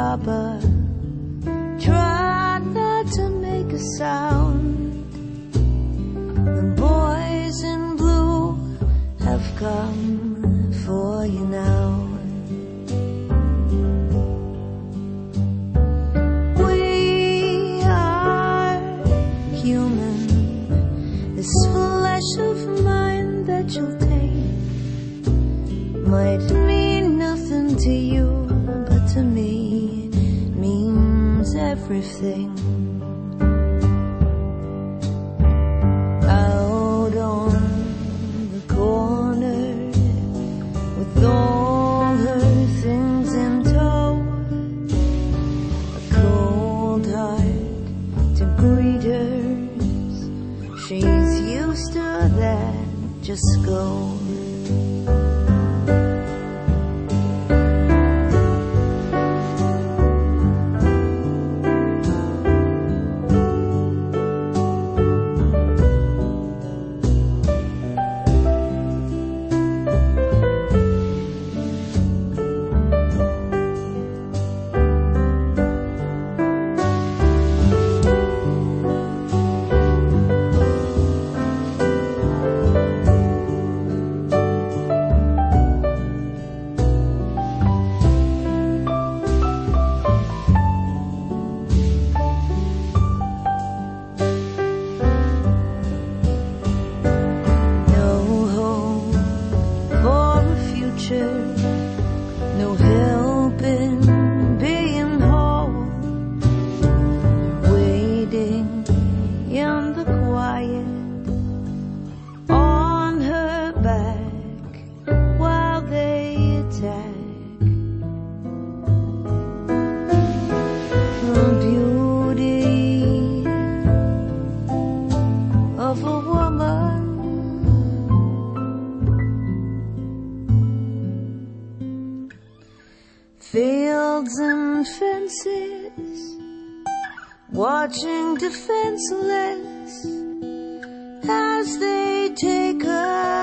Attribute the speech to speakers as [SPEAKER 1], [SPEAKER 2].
[SPEAKER 1] harbor. Try not to make a sound. The boys in blue have come for you now. We are human. This flesh of mine that you'll take might mean nothing to you, but to me means everything. Out on the corner with all her things in tow, a cold heart to greeters, she's used to that. Just go. No help in being whole, waiting in the quiet on her back while they attack. The beauty of a woman, fields and fences, watching defenseless as they take her